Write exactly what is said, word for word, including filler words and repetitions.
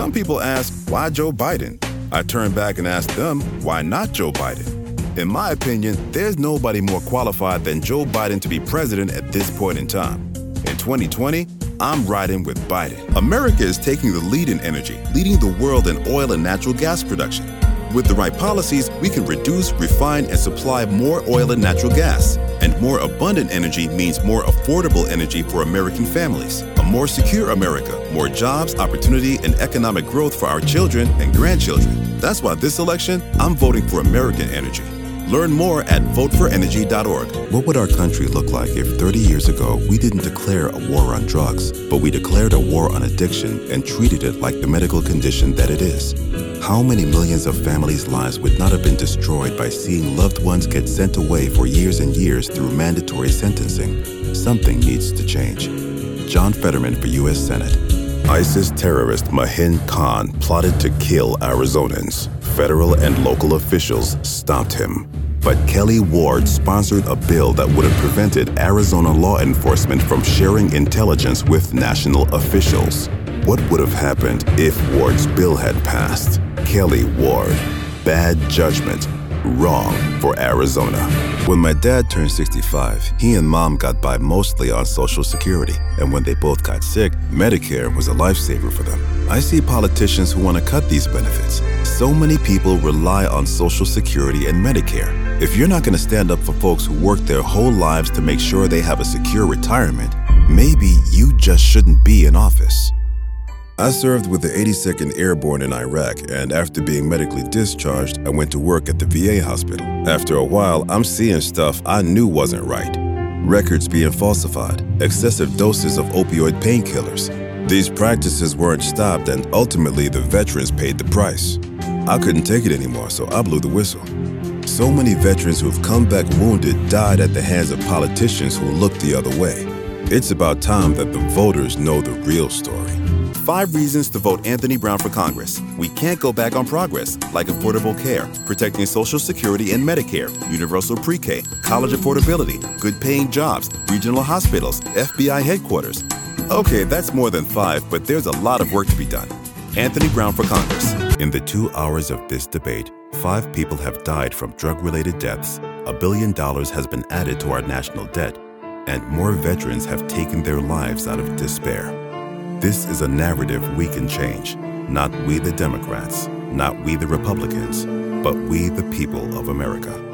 Some people ask, why Joe Biden? I turn back and ask them, why not Joe Biden? In my opinion, there's nobody more qualified than Joe Biden to be president at this point in time. In twenty twenty, I'm riding with Biden. America is taking the lead in energy, leading the world in oil and natural gas production. With the right policies, we can reduce, refine, and supply more oil and natural gas. And more abundant energy means more affordable energy for American families. A more secure America, more jobs, opportunity, and economic growth for our children and grandchildren. That's why this election, I'm voting for American energy. Learn more at vote for energy dot org. What would our country look like if thirty years ago we didn't declare a war on drugs, but we declared a war on addiction and treated it like the medical condition that it is? How many millions of families' lives would not have been destroyed by seeing loved ones get sent away for years and years through mandatory sentencing? Something needs to change. John Fetterman for U S Senate. ISIS terrorist Mahin Khan plotted to kill Arizonans. Federal and local officials stopped him. But Kelly Ward sponsored a bill that would have prevented Arizona law enforcement from sharing intelligence with national officials. What would have happened if Ward's bill had passed? Kelly Ward. Bad judgment. Wrong for Arizona. When my dad turned sixty-five, he and mom got by mostly on Social Security. And when they both got sick, Medicare was a lifesaver for them. I see politicians who want to cut these benefits. So many people rely on Social Security and Medicare. If you're not going to stand up for folks who work their whole lives to make sure they have a secure retirement, maybe you just shouldn't be in office. I served with the eighty-second Airborne in Iraq, and after being medically discharged, I went to work at the V A hospital. After a while, I'm seeing stuff I knew wasn't right. Records being falsified, excessive doses of opioid painkillers. These practices weren't stopped, and ultimately the veterans paid the price. I couldn't take it anymore, so I blew the whistle. So many veterans who've come back wounded died at the hands of politicians who looked the other way. It's about time that the voters know the real story. Five reasons to vote Anthony Brown for Congress. We can't go back on progress, like affordable care, protecting Social Security and Medicare, universal pre-K, college affordability, good-paying jobs, regional hospitals, F B I headquarters. Okay, that's more than five, but there's a lot of work to be done. Anthony Brown for Congress. In the two hours of this debate, five people have died from drug-related deaths, a billion dollars has been added to our national debt, and more veterans have taken their lives out of despair. This is a narrative we can change. Not we the Democrats, not we the Republicans, but we the people of America.